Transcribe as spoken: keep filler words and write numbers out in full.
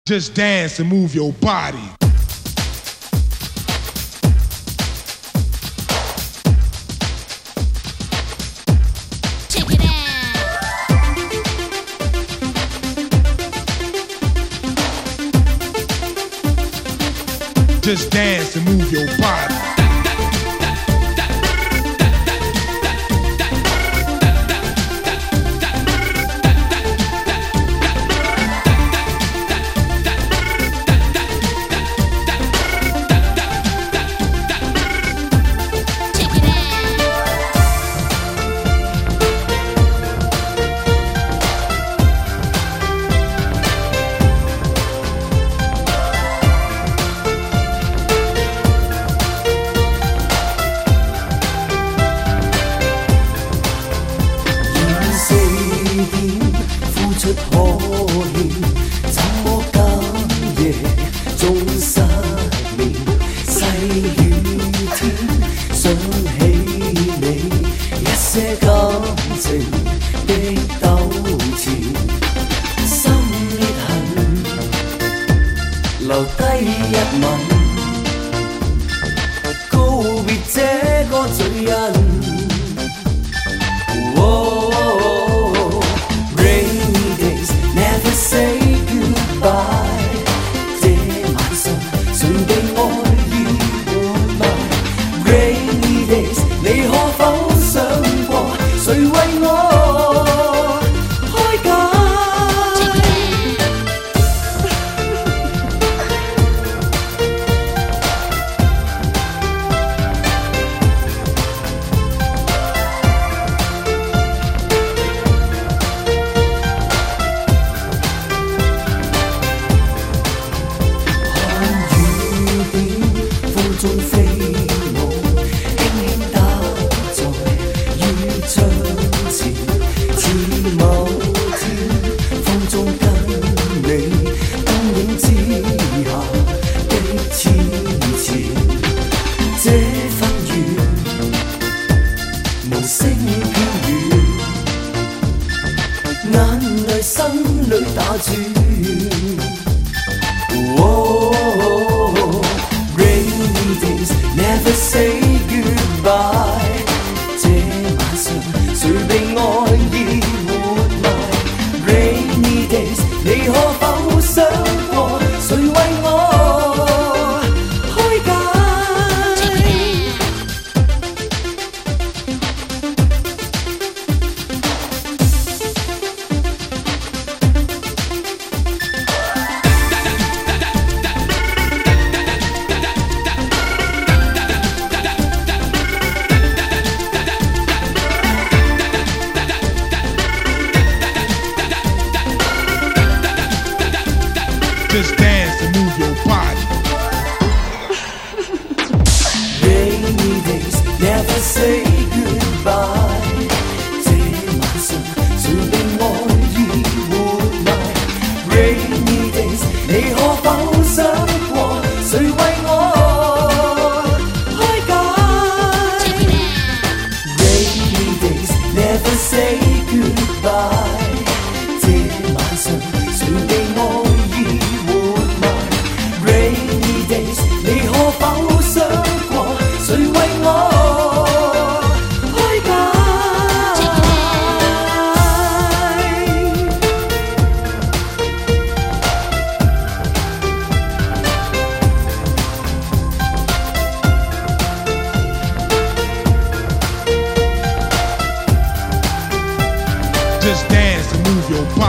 Just dance and move your body. Check it out. Just dance and move your body. 出可憐，怎麼今夜終失眠？細雨天想起你，一些感情的糾纏，心裂痕，留低一吻，告別這個罪人。Say goodbye， 這晚上誰被愛意活埋 ？Rainy days， 你可否想過，誰為我開解？中飛舞，輕輕踏在雨窗前，似某天風中跟你燈影之下的痴纏，這份緣無聲飄遠，眼淚心裏打轉。Never say goodbye， 這晚上誰被愛意活埋 ？Rainy days， 你可否想過，誰為我開解？ Just dance and move your body. Rainy days, never say goodbye。 這晚上誰被愛意活埋 ？Rainy days， 你可否想過，誰為我開解 ？Rainy days, never say goodbye。 這晚上誰被愛意？Rainy days， 你可否想過，誰為我開解 Just dance and move your body.